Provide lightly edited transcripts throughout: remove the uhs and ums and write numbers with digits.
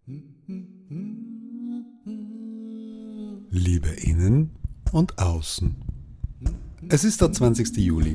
Liebe innen und außen. Es ist der 20. Juli,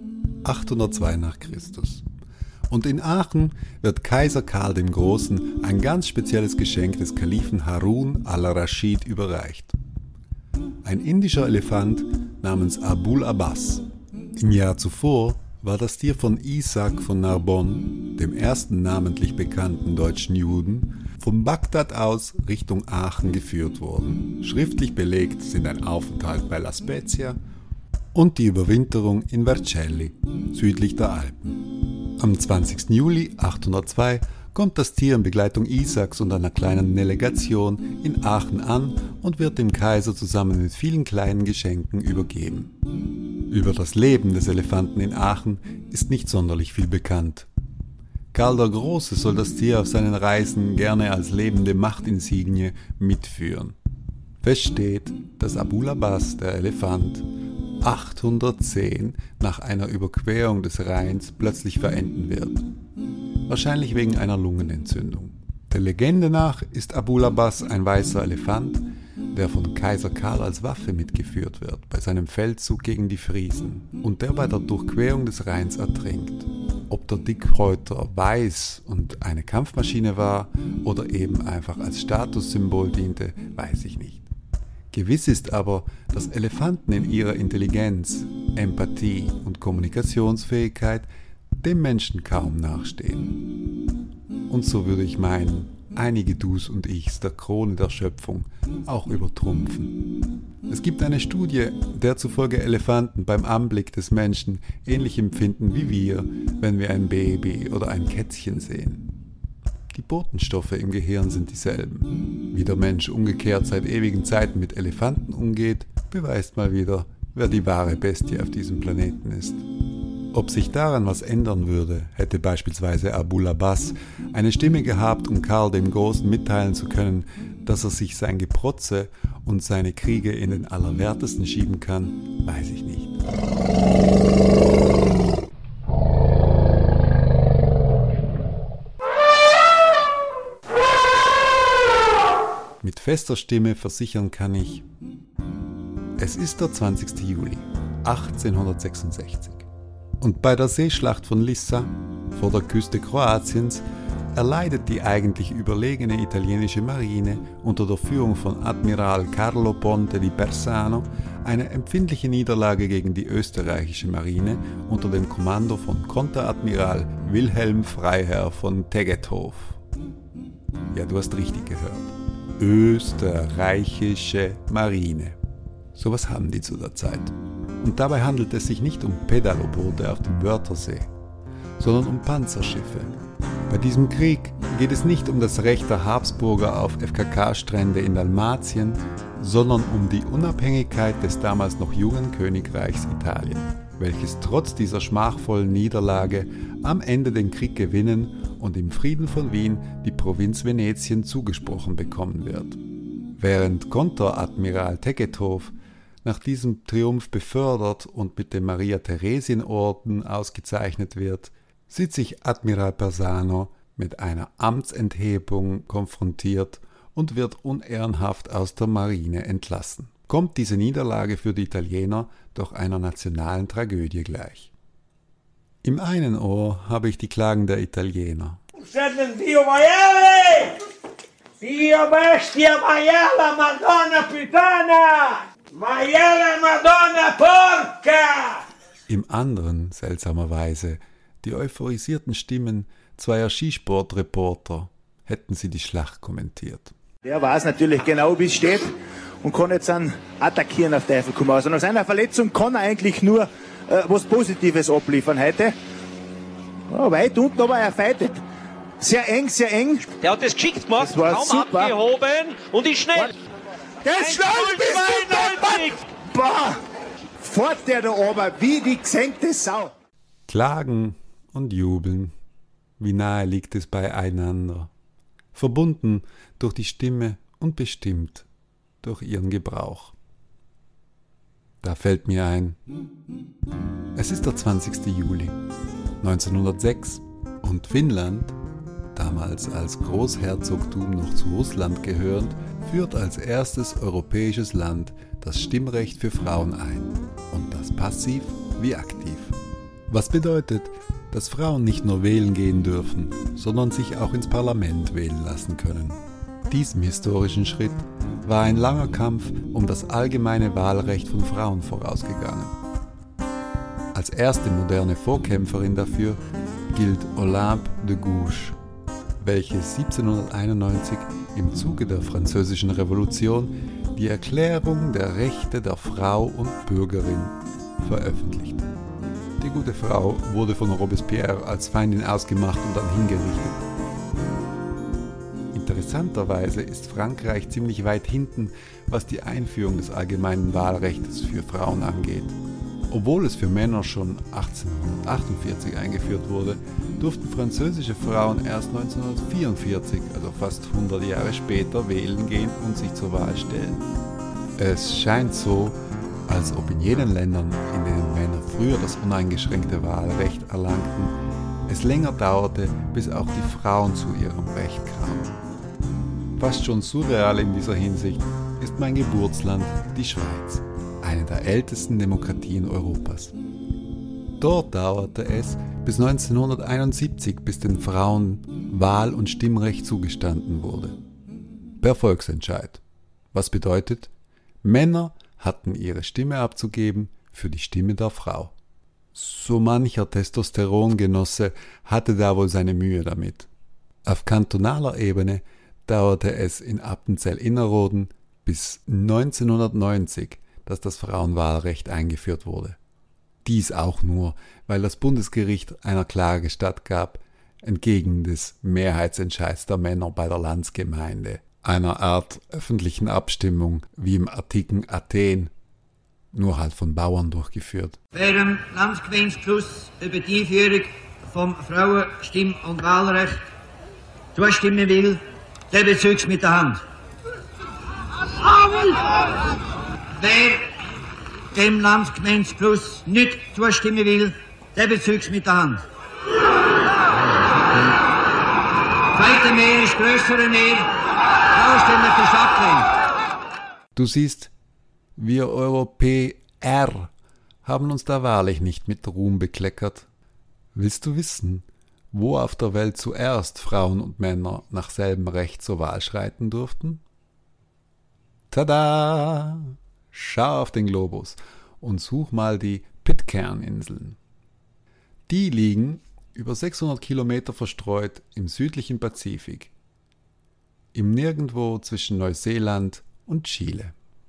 802 nach Christus. Und in Aachen wird Kaiser Karl dem Großen ein ganz spezielles Geschenk des Kalifen Harun al-Raschid überreicht. Ein indischer Elefant namens Abul Abbas. Im Jahr zuvor war das Tier von Isaac von Narbonne, dem ersten namentlich bekannten deutschen Juden, von Bagdad aus Richtung Aachen geführt worden. Schriftlich belegt sind ein Aufenthalt bei La Spezia und die Überwinterung in Vercelli, südlich der Alpen. Am 20. Juli 802 kommt das Tier in Begleitung Isaaks und einer kleinen Delegation in Aachen an und wird dem Kaiser zusammen mit vielen kleinen Geschenken übergeben. Über das Leben des Elefanten in Aachen ist nicht sonderlich viel bekannt. Karl der Große soll das Tier auf seinen Reisen gerne als lebende Machtinsignie mitführen. Fest steht, dass Abul Abbas, der Elefant, 810 nach einer Überquerung des Rheins plötzlich verenden wird. Wahrscheinlich wegen einer Lungenentzündung. Der Legende nach ist Abul Abbas ein weißer Elefant, der von Kaiser Karl als Waffe mitgeführt wird bei seinem Feldzug gegen die Friesen und der bei der Durchquerung des Rheins ertrinkt. Ob der Dickreuter weiß und eine Kampfmaschine war oder eben einfach als Statussymbol diente, weiß ich nicht. Gewiss ist aber, dass Elefanten in ihrer Intelligenz, Empathie und Kommunikationsfähigkeit dem Menschen kaum nachstehen. Und so würde ich meinen, einige Dus und Ichs der Krone der Schöpfung auch übertrumpfen. Es gibt eine Studie, der zufolge Elefanten beim Anblick des Menschen ähnlich empfinden wie wir, wenn wir ein Baby oder ein Kätzchen sehen. Die Botenstoffe im Gehirn sind dieselben. Wie der Mensch umgekehrt seit ewigen Zeiten mit Elefanten umgeht, beweist mal wieder, wer die wahre Bestie auf diesem Planeten ist. Ob sich daran was ändern würde, hätte beispielsweise Abul Abbas eine Stimme gehabt, um Karl dem Großen mitteilen zu können, dass er sich sein Geprotze und seine Kriege in den Allerwertesten schieben kann, weiß ich nicht. Mit fester Stimme versichern kann ich, es ist der 20. Juli 1866. Und bei der Seeschlacht von Lissa, vor der Küste Kroatiens, erleidet die eigentlich überlegene italienische Marine unter der Führung von Admiral Carlo Ponte di Persano eine empfindliche Niederlage gegen die österreichische Marine unter dem Kommando von Konteradmiral Wilhelm Freiherr von Tegethoff. Ja, du hast richtig gehört. Österreichische Marine. Sowas haben die zu der Zeit. Und dabei handelt es sich nicht um Pedaloboote auf dem Wörthersee, sondern um Panzerschiffe. Bei diesem Krieg geht es nicht um das Recht der Habsburger auf FKK-Strände in Dalmatien, sondern um die Unabhängigkeit des damals noch jungen Königreichs Italien, welches trotz dieser schmachvollen Niederlage am Ende den Krieg gewinnen und im Frieden von Wien die Provinz Venetien zugesprochen bekommen wird. Während Konteradmiral Tegethoff nach diesem Triumph befördert und mit dem Maria-Theresien-Orden ausgezeichnet wird, sieht sich Admiral Persano mit einer Amtsenthebung konfrontiert und wird unehrenhaft aus der Marine entlassen. Kommt diese Niederlage für die Italiener doch einer nationalen Tragödie gleich. Im einen Ohr habe ich die Klagen der Italiener. Dio maiale! Dio bestia maiala, Madonna Pitana! Maiale, Madonna Porca! Im anderen, seltsamerweise, die euphorisierten Stimmen zweier Skisportreporter, hätten sie die Schlacht kommentiert. Der weiß natürlich genau, wie es steht und kann jetzt dann attackieren auf Teufel komm raus. Und aus einer Verletzung kann er eigentlich nur was Positives abliefern heute. Ja, weit unten, aber er fightet. Sehr eng, sehr eng. Der hat das geschickt gemacht, Das war kaum super. abgehoben und ist schnell. Der ist schnell, bist du deppert! Boah! Fort der da oben, wie die gesenkte Sau. Klagen und jubeln, wie nahe liegt es beieinander, verbunden durch die Stimme und bestimmt durch ihren Gebrauch. Da fällt mir ein, es ist der 20. Juli 1906 und Finnland damals als Großherzogtum noch zu Russland gehörend, führt als erstes europäisches Land das Stimmrecht für Frauen ein, und das passiv wie aktiv. Was bedeutet, dass Frauen nicht nur wählen gehen dürfen, sondern sich auch ins Parlament wählen lassen können. Diesem historischen Schritt war ein langer Kampf um das allgemeine Wahlrecht von Frauen vorausgegangen. Als erste moderne Vorkämpferin dafür gilt Olympe de Gouges, welche 1791 im Zuge der Französischen Revolution die Erklärung der Rechte der Frau und Bürgerin veröffentlichte. Die gute Frau wurde von Robespierre als Feindin ausgemacht und dann hingerichtet. Interessanterweise ist Frankreich ziemlich weit hinten, was die Einführung des allgemeinen Wahlrechts für Frauen angeht. Obwohl es für Männer schon 1848 eingeführt wurde, durften französische Frauen erst 1944, also fast 100 Jahre später, wählen gehen und sich zur Wahl stellen. Es scheint so, als ob in jenen Ländern, in denen Männer früher das uneingeschränkte Wahlrecht erlangten, es länger dauerte, bis auch die Frauen zu ihrem Recht kamen. Fast schon surreal in dieser Hinsicht ist mein Geburtsland, die Schweiz, eine der ältesten Demokratien Europas. Dort dauerte es bis 1971, bis den Frauen Wahl- und Stimmrecht zugestanden wurde. Per Volksentscheid. Was bedeutet, Männer hatten ihre Stimme abzugeben für die Stimme der Frau. So mancher Testosterongenosse hatte da wohl seine Mühe damit. Auf kantonaler Ebene dauerte es in Appenzell-Innerrhoden bis 1990, dass das Frauenwahlrecht eingeführt wurde. Dies auch nur, weil das Bundesgericht einer Klage stattgab, entgegen des Mehrheitsentscheids der Männer bei der Landsgemeinde, einer Art öffentlichen Abstimmung wie im antiken Athen, nur halt von Bauern durchgeführt. Wer dem Landsgemeindeschluss über die Einführung vom Frauenstimm- und Wahlrecht zustimmen will, der bezeugt mit der Hand. Wer dem Landsgemeindeschluss nicht zustimmen will, der bezeugt mit der Hand. Zweite Mehr ist größere Mehr. Frauenstimmen ist abgelehnt. Du siehst, wir Europäer haben uns da wahrlich nicht mit Ruhm bekleckert. Willst du wissen, wo auf der Welt zuerst Frauen und Männer nach selbem Recht zur Wahl schreiten durften? Tada! Schau auf den Globus und such mal die Pitcairn-Inseln. Die liegen über 600 Kilometer verstreut im südlichen Pazifik, im Nirgendwo zwischen Neuseeland und Chile.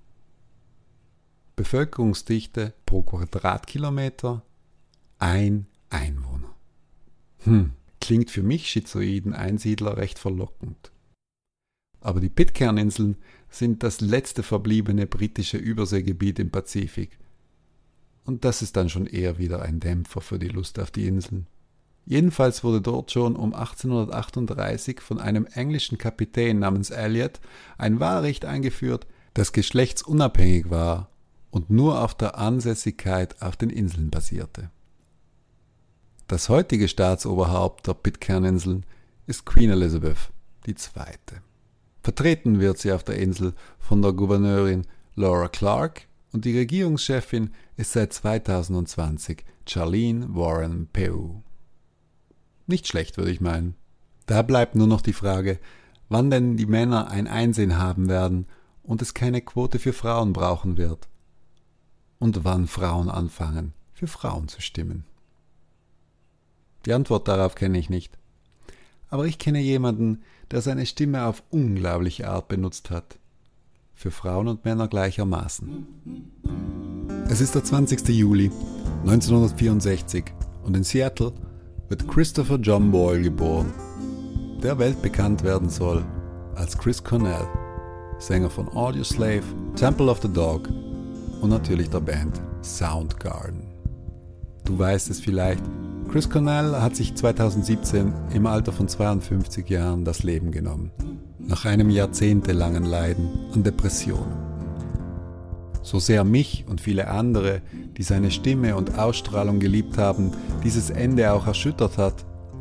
Bevölkerungsdichte pro Quadratkilometer 1 Einwohner. Klingt für mich schizoiden Einsiedler recht verlockend. Aber die Pitcairn-Inseln sind das letzte verbliebene britische Überseegebiet im Pazifik. Und das ist dann schon eher wieder ein Dämpfer für die Lust auf die Inseln. Jedenfalls wurde dort schon um 1838 von einem englischen Kapitän namens Elliot ein Wahlrecht eingeführt, das geschlechtsunabhängig war und nur auf der Ansässigkeit auf den Inseln basierte. Das heutige Staatsoberhaupt der Pitcairn-Inseln ist Queen Elizabeth II. Vertreten wird sie auf der Insel von der Gouverneurin Laura Clark und die Regierungschefin ist seit 2020 Charlene Warren Pugh. Nicht schlecht, würde ich meinen. Da bleibt nur noch die Frage, wann denn die Männer ein Einsehen haben werden und es keine Quote für Frauen brauchen wird. Und wann Frauen anfangen, für Frauen zu stimmen. Die Antwort darauf kenne ich nicht. Aber ich kenne jemanden, der seine Stimme auf unglaubliche Art benutzt hat. Für Frauen und Männer gleichermaßen. Es ist der 20. Juli 1964 und in Seattle wird Christopher John Boyle geboren, der weltbekannt werden soll als Chris Cornell, Sänger von Audioslave, Temple of the Dog und natürlich der Band Soundgarden. Du weißt es vielleicht, Chris Cornell hat sich 2017 im Alter von 52 Jahren das Leben genommen, nach einem jahrzehntelangen Leiden an Depressionen. So sehr mich und viele andere, die seine Stimme und Ausstrahlung geliebt haben, dieses Ende auch erschüttert hat,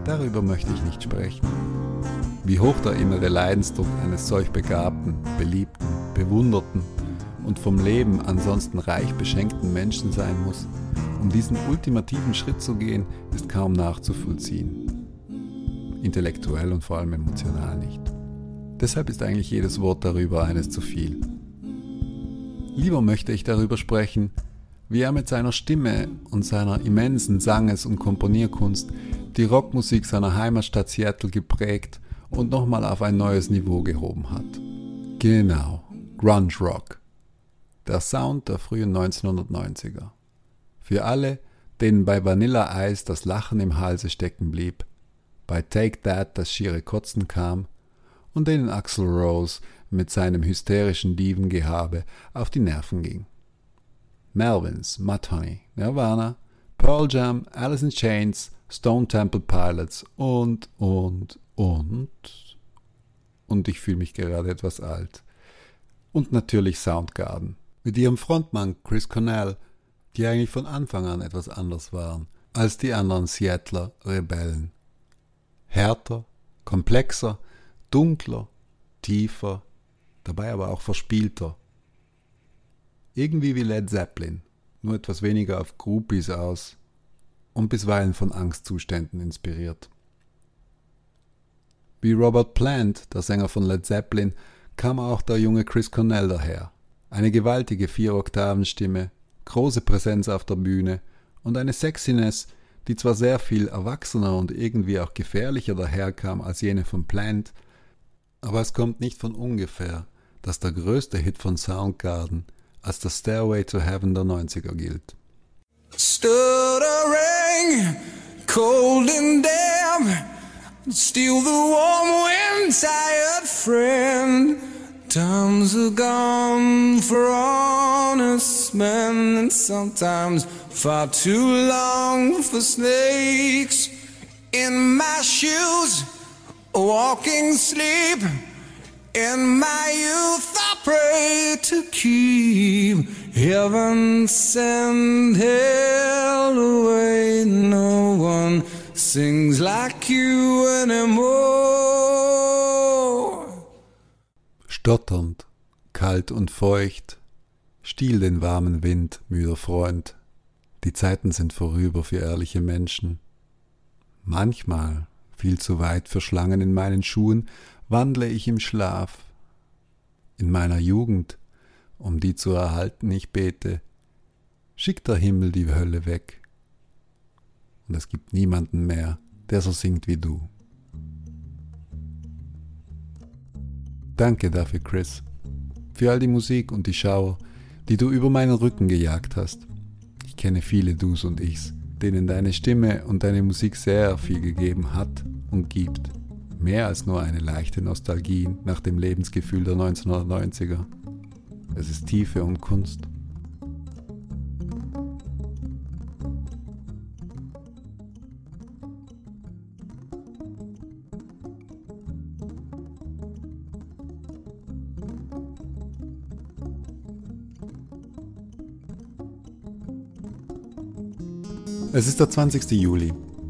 darüber möchte ich nicht sprechen. Wie hoch der innere Leidensdruck eines solch begabten, beliebten, bewunderten und vom Leben ansonsten reich beschenkten Menschen sein muss, um diesen ultimativen Schritt zu gehen, ist kaum nachzuvollziehen. Intellektuell und vor allem emotional nicht. Deshalb ist eigentlich jedes Wort darüber eines zu viel. Lieber möchte ich darüber sprechen, wie er mit seiner Stimme und seiner immensen Sanges- und Komponierkunst die Rockmusik seiner Heimatstadt Seattle geprägt und nochmal auf ein neues Niveau gehoben hat. Genau, Grunge Rock. Der Sound der frühen 1990er. Für alle, denen bei Vanilla Ice das Lachen im Halse stecken blieb, bei Take That das schiere Kotzen kam und denen Axl Rose mit seinem hysterischen Divengehabe auf die Nerven ging. Melvins, Mudhoney, Nirvana, Pearl Jam, Alice in Chains, Stone Temple Pilots und ich fühle mich gerade etwas alt. Und natürlich Soundgarden, mit ihrem Frontmann Chris Cornell, die eigentlich von Anfang an etwas anders waren als die anderen Seattler Rebellen. Härter, komplexer, dunkler, tiefer, dabei aber auch verspielter. Irgendwie wie Led Zeppelin, nur etwas weniger auf Groupies aus und bisweilen von Angstzuständen inspiriert. Wie Robert Plant, der Sänger von Led Zeppelin, kam auch der junge Chris Cornell daher. Eine gewaltige 4-Oktaven-Stimme, große Präsenz auf der Bühne und eine Sexiness, die zwar sehr viel erwachsener und irgendwie auch gefährlicher daherkam als jene von Plant, aber es kommt nicht von ungefähr, dass der größte Hit von Soundgarden als der Stairway to Heaven der 90er gilt. Stuttering, cold and damp, still the warm wind, tired friend. Times are gone for honest men, and sometimes far too long for snakes. In my shoes, walking sleep, in my youth I pray to keep heaven send hell away. No one sings like you anymore. Stotternd, kalt und feucht, stiehl den warmen Wind, müder Freund. Die Zeiten sind vorüber für ehrliche Menschen. Manchmal, viel zu weit für Schlangen in meinen Schuhen, wandle ich im Schlaf. In meiner Jugend, um die zu erhalten, ich bete, schickt der Himmel die Hölle weg. Und es gibt niemanden mehr, der so singt wie du. Danke dafür, Chris, für all die Musik und die Schauer, die du über meinen Rücken gejagt hast. Ich kenne viele Dus und Ichs, denen deine Stimme und deine Musik sehr viel gegeben hat und gibt. Mehr als nur eine leichte Nostalgie nach dem Lebensgefühl der 1990er. Es ist Tiefe und Kunst. Es ist der 20. Juli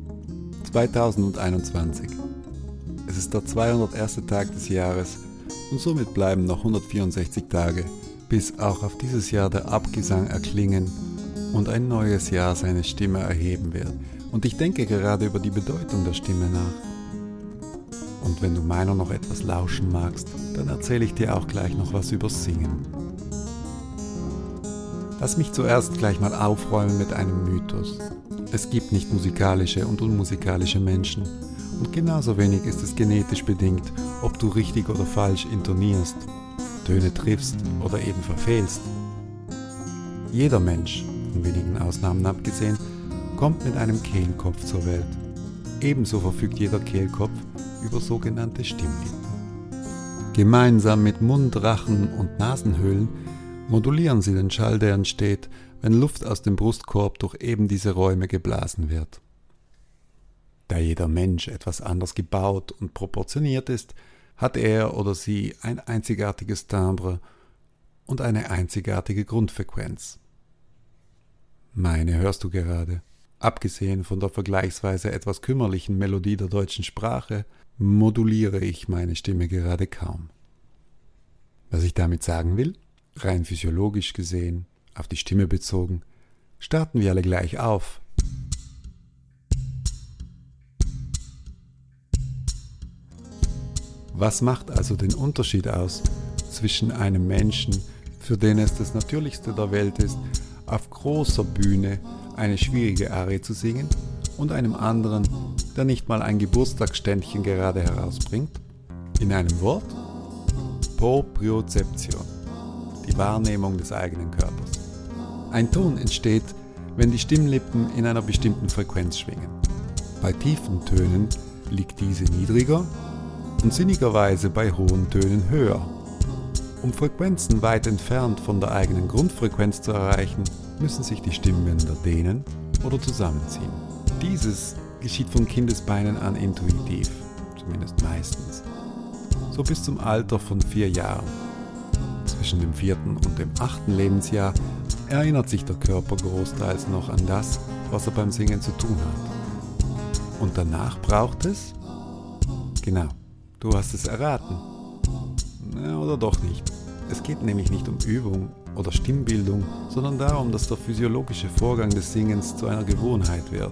2021. Es ist der 201. Tag des Jahres und somit bleiben noch 164 Tage, bis auch auf dieses Jahr der Abgesang erklingen und ein neues Jahr seine Stimme erheben wird. Und ich denke gerade über die Bedeutung der Stimme nach. Und wenn du meiner noch etwas lauschen magst, dann erzähle ich dir auch gleich noch was übers Singen. Lass mich zuerst gleich mal aufräumen mit einem Mythos. Es gibt nicht musikalische und unmusikalische Menschen. Und genauso wenig ist es genetisch bedingt, ob du richtig oder falsch intonierst, Töne triffst oder eben verfehlst. Jeder Mensch, von wenigen Ausnahmen abgesehen, kommt mit einem Kehlkopf zur Welt. Ebenso verfügt jeder Kehlkopf über sogenannte Stimmlippen. Gemeinsam mit Mund-, Rachen- und Nasenhöhlen modulieren sie den Schall, der entsteht, wenn Luft aus dem Brustkorb durch eben diese Räume geblasen wird. Da jeder Mensch etwas anders gebaut und proportioniert ist, hat er oder sie ein einzigartiges Timbre und eine einzigartige Grundfrequenz. Meine hörst du gerade. Abgesehen von der vergleichsweise etwas kümmerlichen Melodie der deutschen Sprache, moduliere ich meine Stimme gerade kaum. Was ich damit sagen will, rein physiologisch gesehen, auf die Stimme bezogen, starten wir alle gleich auf. Was macht also den Unterschied aus zwischen einem Menschen, für den es das Natürlichste der Welt ist, auf großer Bühne eine schwierige Arie zu singen, und einem anderen, der nicht mal ein Geburtstagsständchen gerade herausbringt? In einem Wort: Propriozeption, die Wahrnehmung des eigenen Körpers. Ein Ton entsteht, wenn die Stimmlippen in einer bestimmten Frequenz schwingen. Bei tiefen Tönen liegt diese niedriger und sinnigerweise bei hohen Tönen höher. Um Frequenzen weit entfernt von der eigenen Grundfrequenz zu erreichen, müssen sich die Stimmbänder dehnen oder zusammenziehen. Dieses geschieht von Kindesbeinen an intuitiv, zumindest meistens. So bis zum Alter von 4 Jahren. Zwischen dem 4. und dem 8. Lebensjahr erinnert sich der Körper großteils noch an das, was er beim Singen zu tun hat. Und danach braucht es? Genau, du hast es erraten. Oder doch nicht. Es geht nämlich nicht um Übung oder Stimmbildung, sondern darum, dass der physiologische Vorgang des Singens zu einer Gewohnheit wird.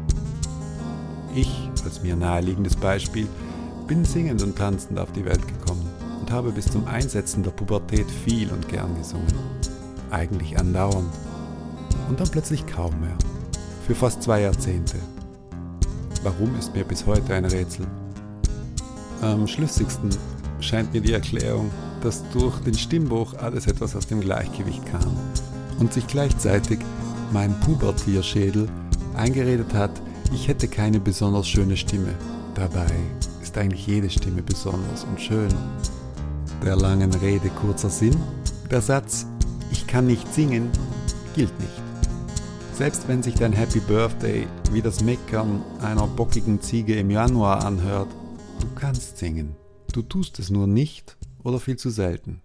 Ich, als mir naheliegendes Beispiel, bin singend und tanzend auf die Welt gekommen und habe bis zum Einsetzen der Pubertät viel und gern gesungen. Eigentlich andauernd. Und dann plötzlich kaum mehr. Für fast 2 Jahrzehnte. Warum, ist mir bis heute ein Rätsel. Am schlüssigsten scheint mir die Erklärung, dass durch den Stimmbruch alles etwas aus dem Gleichgewicht kam und sich gleichzeitig mein Pubertierschädel eingeredet hat, ich hätte keine besonders schöne Stimme. Dabei ist eigentlich jede Stimme besonders und schön. Der langen Rede kurzer Sinn: Der Satz „Ich kann nicht singen" gilt nicht. Selbst wenn sich dein Happy Birthday wie das Meckern einer bockigen Ziege im Januar anhört, du kannst singen. Du tust es nur nicht oder viel zu selten.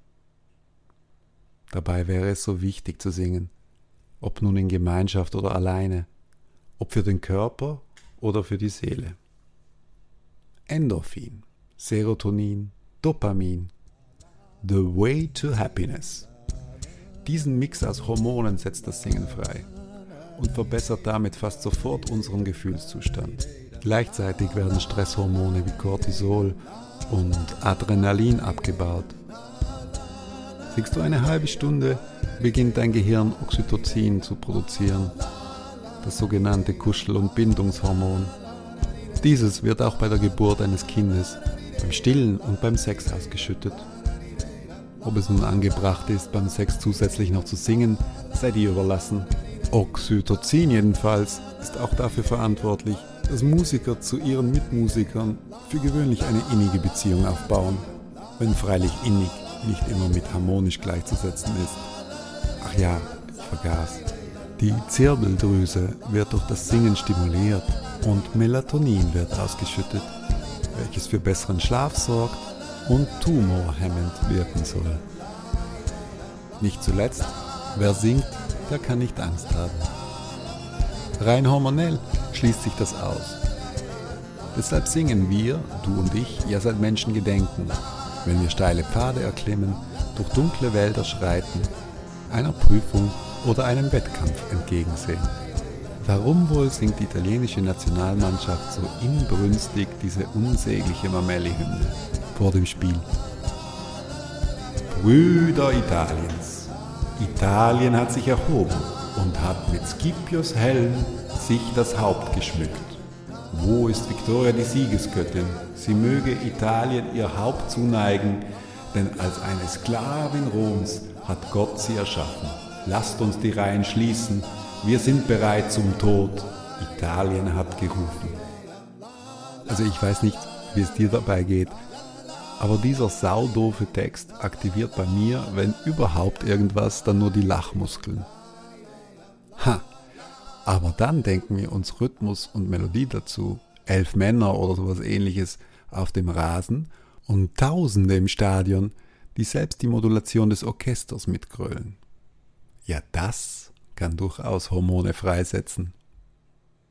Dabei wäre es so wichtig zu singen, ob nun in Gemeinschaft oder alleine, ob für den Körper oder für die Seele. Endorphin, Serotonin, Dopamin. The way to happiness. Diesen Mix aus Hormonen setzt das Singen frei und verbessert damit fast sofort unseren Gefühlszustand. Gleichzeitig werden Stresshormone wie Cortisol und Adrenalin abgebaut. Singst du eine halbe Stunde, beginnt dein Gehirn Oxytocin zu produzieren, das sogenannte Kuschel- und Bindungshormon. Dieses wird auch bei der Geburt eines Kindes, beim Stillen und beim Sex ausgeschüttet. Ob es nun angebracht ist, beim Sex zusätzlich noch zu singen, sei dir überlassen. Oxytocin jedenfalls ist auch dafür verantwortlich, dass Musiker zu ihren Mitmusikern für gewöhnlich eine innige Beziehung aufbauen, wenn freilich innig nicht immer mit harmonisch gleichzusetzen ist. Ach ja, ich vergaß. Die Zirbeldrüse wird durch das Singen stimuliert und Melatonin wird ausgeschüttet, welches für besseren Schlaf sorgt und tumorhemmend wirken soll. Nicht zuletzt, wer singt, der kann nicht Angst haben. Rein hormonell schließt sich das aus. Deshalb singen wir, du und ich, ja seit Menschengedenken, wenn wir steile Pfade erklimmen, durch dunkle Wälder schreiten, einer Prüfung oder einem Wettkampf entgegensehen. Warum wohl singt die italienische Nationalmannschaft so inbrünstig diese unsägliche Mameli-Hymne vor dem Spiel? Brüder Italiens, Italien hat sich erhoben und hat mit Scipios Helm sich das Haupt geschmückt. Wo ist Victoria die Siegesgöttin? Sie möge Italien ihr Haupt zuneigen, denn als eine Sklavin Roms hat Gott sie erschaffen. Lasst uns die Reihen schließen, wir sind bereit zum Tod. Italien hat gerufen. Also ich weiß nicht, wie es dir dabei geht, aber dieser saudoofe Text aktiviert bei mir, wenn überhaupt irgendwas, dann nur die Lachmuskeln. Aber dann denken wir uns Rhythmus und Melodie dazu, 11 Männer oder sowas ähnliches auf dem Rasen und Tausende im Stadion, die selbst die Modulation des Orchesters mitgrölen. Ja, das kann durchaus Hormone freisetzen.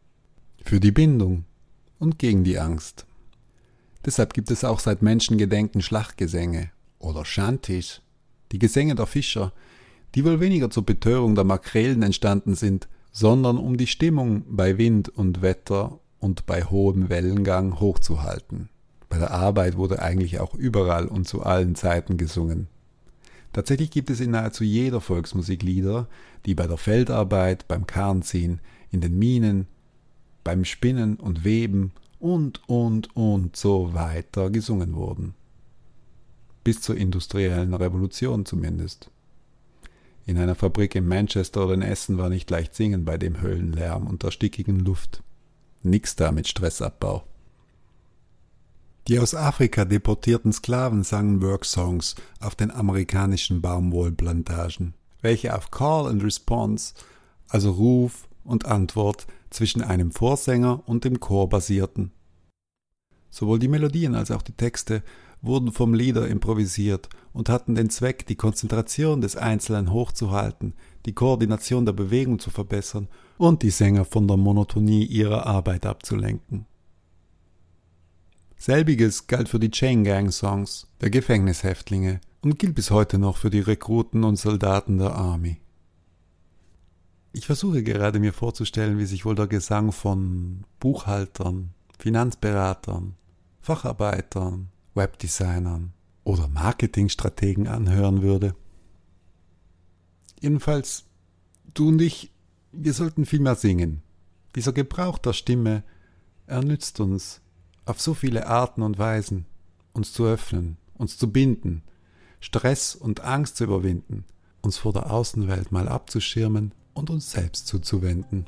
für die Bindung und gegen die Angst. Deshalb gibt es auch seit Menschengedenken Schlachtgesänge oder Shanties, die Gesänge der Fischer, die wohl weniger zur Betörung der Makrelen entstanden sind, sondern um die Stimmung bei Wind und Wetter und bei hohem Wellengang hochzuhalten. Bei der Arbeit wurde eigentlich auch überall und zu allen Zeiten gesungen. Tatsächlich gibt es in nahezu jeder Volksmusik Lieder, die bei der Feldarbeit, beim Karnziehen, in den Minen, beim Spinnen und Weben und so weiter gesungen wurden. Bis zur industriellen Revolution zumindest. In einer Fabrik in Manchester oder in Essen war nicht leicht singen bei dem Höllenlärm und der stickigen Luft. Nix da mit Stressabbau. Die aus Afrika deportierten Sklaven sangen Worksongs auf den amerikanischen Baumwollplantagen, welche auf Call and Response, also Ruf und Antwort, zwischen einem Vorsänger und dem Chor basierten. Sowohl die Melodien als auch die Texte wurden vom Leader improvisiert und hatten den Zweck, die Konzentration des Einzelnen hochzuhalten, die Koordination der Bewegung zu verbessern und die Sänger von der Monotonie ihrer Arbeit abzulenken. Selbiges galt für die Chain Gang Songs der Gefängnishäftlinge und gilt bis heute noch für die Rekruten und Soldaten der Army. Ich versuche gerade mir vorzustellen, wie sich wohl der Gesang von Buchhaltern, Finanzberatern, Facharbeitern, Webdesignern oder Marketingstrategen anhören würde. Jedenfalls, du und ich, wir sollten viel mehr singen. Dieser Gebrauch der Stimme, er nützt uns auf so viele Arten und Weisen, uns zu öffnen, uns zu binden, Stress und Angst zu überwinden, uns vor der Außenwelt mal abzuschirmen und uns selbst zuzuwenden.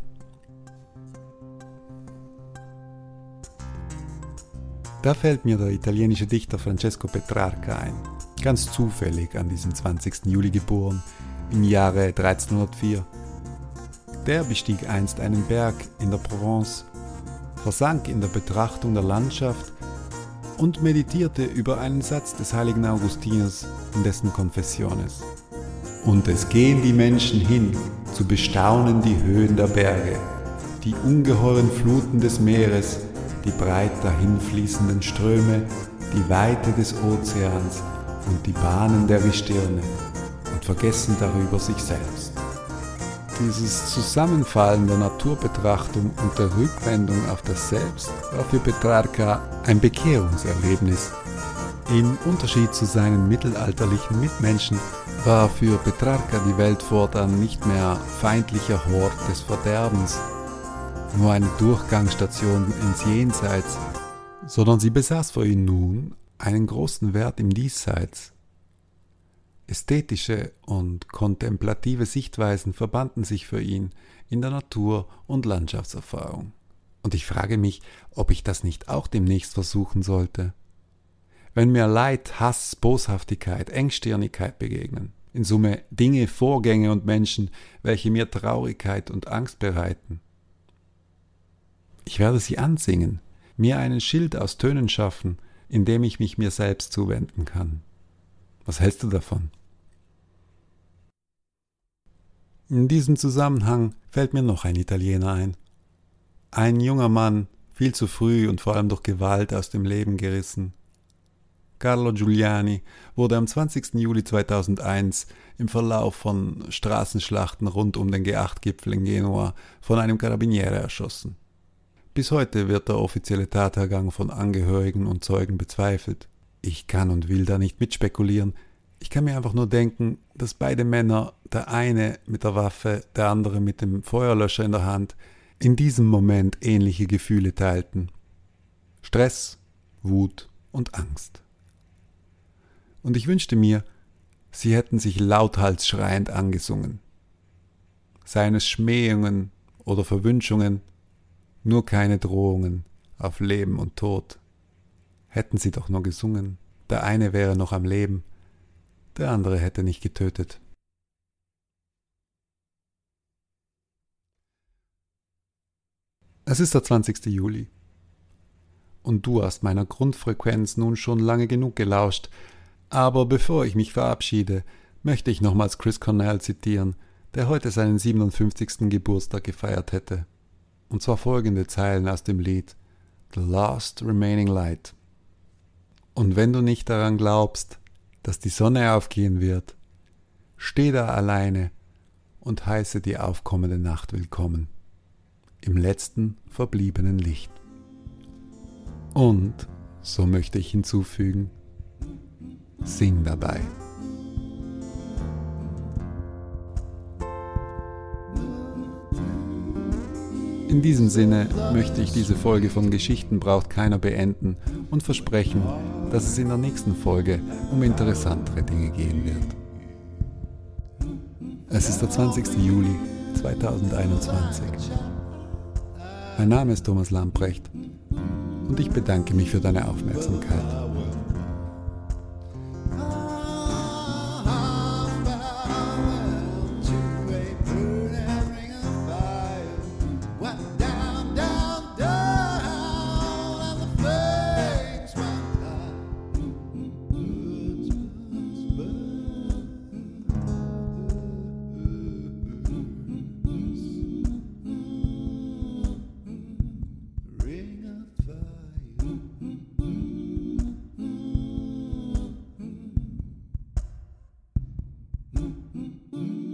Da fällt mir der italienische Dichter Francesco Petrarca ein, ganz zufällig an diesem 20. Juli geboren, im Jahre 1304. Der bestieg einst einen Berg in der Provence, versank in der Betrachtung der Landschaft und meditierte über einen Satz des heiligen Augustinus in dessen Confessiones. Und es gehen die Menschen hin, zu bestaunen die Höhen der Berge, die ungeheuren Fluten des Meeres, die breit dahinfließenden Ströme, die Weite des Ozeans und die Bahnen der Gestirne und vergessen darüber sich selbst. Dieses Zusammenfallen der Naturbetrachtung und der Rückwendung auf das Selbst war für Petrarca ein Bekehrungserlebnis. Im Unterschied zu seinen mittelalterlichen Mitmenschen war für Petrarca die Welt fortan nicht mehr feindlicher Hort des Verderbens, nur eine Durchgangsstation ins Jenseits, sondern sie besaß für ihn nun einen großen Wert im Diesseits. Ästhetische und kontemplative Sichtweisen verbanden sich für ihn in der Natur- und Landschaftserfahrung. Und ich frage mich, ob ich das nicht auch demnächst versuchen sollte. Wenn mir Leid, Hass, Boshaftigkeit, Engstirnigkeit begegnen, in Summe Dinge, Vorgänge und Menschen, welche mir Traurigkeit und Angst bereiten, ich werde sie ansingen, mir einen Schild aus Tönen schaffen, in dem ich mich mir selbst zuwenden kann. Was hältst du davon? In diesem Zusammenhang fällt mir noch ein Italiener ein. Ein junger Mann, viel zu früh und vor allem durch Gewalt aus dem Leben gerissen. Carlo Giuliani wurde am 20. Juli 2001 im Verlauf von Straßenschlachten rund um den G8-Gipfel in Genua von einem Carabiniere erschossen. Bis heute wird der offizielle Tathergang von Angehörigen und Zeugen bezweifelt. Ich kann und will da nicht mitspekulieren. Ich kann mir einfach nur denken, dass beide Männer, der eine mit der Waffe, der andere mit dem Feuerlöscher in der Hand, in diesem Moment ähnliche Gefühle teilten. Stress, Wut und Angst. Und ich wünschte mir, sie hätten sich lauthals schreiend angesungen. Seien es Schmähungen oder Verwünschungen, nur keine Drohungen auf Leben und Tod. Hätten sie doch nur gesungen, der eine wäre noch am Leben, der andere hätte nicht getötet. Es ist der 20. Juli. Und du hast meiner Grundfrequenz nun schon lange genug gelauscht, aber bevor ich mich verabschiede, möchte ich nochmals Chris Cornell zitieren, der heute seinen 57. Geburtstag gefeiert hätte. Und zwar folgende Zeilen aus dem Lied The Last Remaining Light. Und wenn du nicht daran glaubst, dass die Sonne aufgehen wird, steh da alleine und heiße die aufkommende Nacht willkommen, im letzten verbliebenen Licht. Und, so möchte ich hinzufügen, sing dabei. In diesem Sinne möchte ich diese Folge von Geschichten braucht keiner beenden und versprechen, dass es in der nächsten Folge um interessantere Dinge gehen wird. Es ist der 20. Juli 2021. Mein Name ist Thomas Lamprecht und ich bedanke mich für deine Aufmerksamkeit. Mm-hmm.